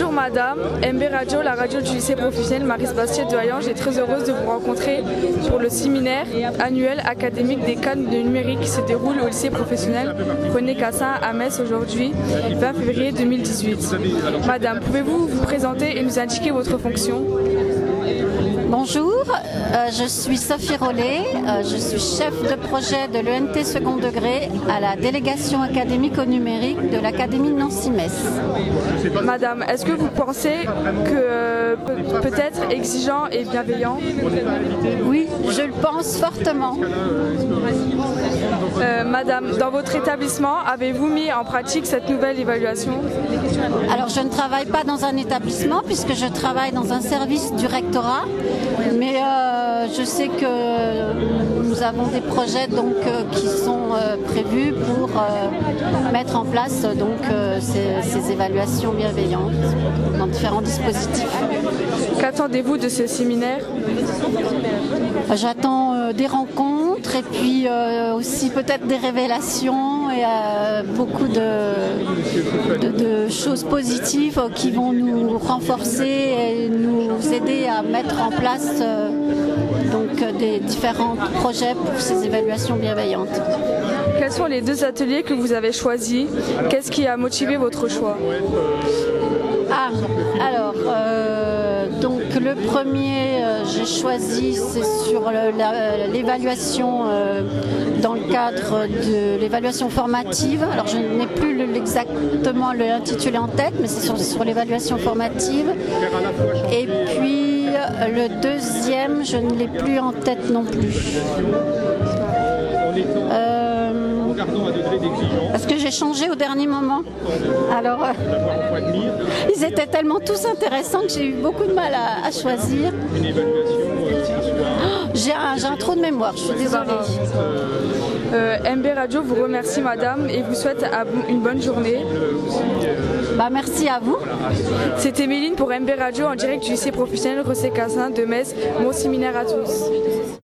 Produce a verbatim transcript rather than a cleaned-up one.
Bonjour madame, M B Radio, la radio du lycée professionnel Marie-Sébastien de Hayange est très heureuse de vous rencontrer pour le séminaire annuel académique des cadres de numérique qui se déroule au lycée professionnel René Cassin à Metz aujourd'hui, vingt février deux mille dix-huit. Madame, pouvez-vous vous présenter et nous indiquer votre fonction? Bonjour, euh, je suis Sophie Rollet, euh, je suis chef de projet de l'E N T second degré à la délégation académique au numérique de l'Académie de Nancy-Metz. Madame, est-ce que vous pensez que euh, peut-être exigeant et bienveillant? Oui, je le pense fortement. Euh, Madame, dans votre établissement, avez-vous mis en pratique cette nouvelle évaluation? Alors je ne travaille pas dans un établissement puisque je travaille dans un service du rectorat, mais euh, je sais que nous avons des projets donc, euh, qui sont euh, prévus pour euh, mettre en place donc, euh, ces, ces évaluations bienveillantes dans différents dispositifs. Qu'attendez-vous de ce séminaire? J'attends euh, des rencontres et puis euh, aussi peut-être des révélations et euh, beaucoup de, de, de choses positives qui vont nous renforcer et nous aider à mettre en place euh, donc, des différents projets pour ces évaluations bienveillantes. Quels sont les deux ateliers que vous avez choisis? Qu'est-ce qui a motivé votre choix? Ah, alors, euh, donc le premier, euh, j'ai choisi, c'est sur l'évaluation euh, dans le cadre de l'évaluation formative. Alors, je n'ai plus le, exactement l'intitulé en tête, mais c'est sur, sur l'évaluation formative. Et puis, le deuxième, je ne l'ai plus en tête non plus. Euh, Parce que j'ai changé au dernier moment. Alors, euh, ils étaient tellement tous intéressants que j'ai eu beaucoup de mal à, à choisir. Oh, j'ai un, j'ai un trou de mémoire, je suis désolée. Euh, M B Radio vous remercie madame et vous souhaite une bonne journée. Bah, merci à vous. C'était Méline pour M B Radio en direct du lycée professionnel René Cassin de Metz. Bon séminaire à tous.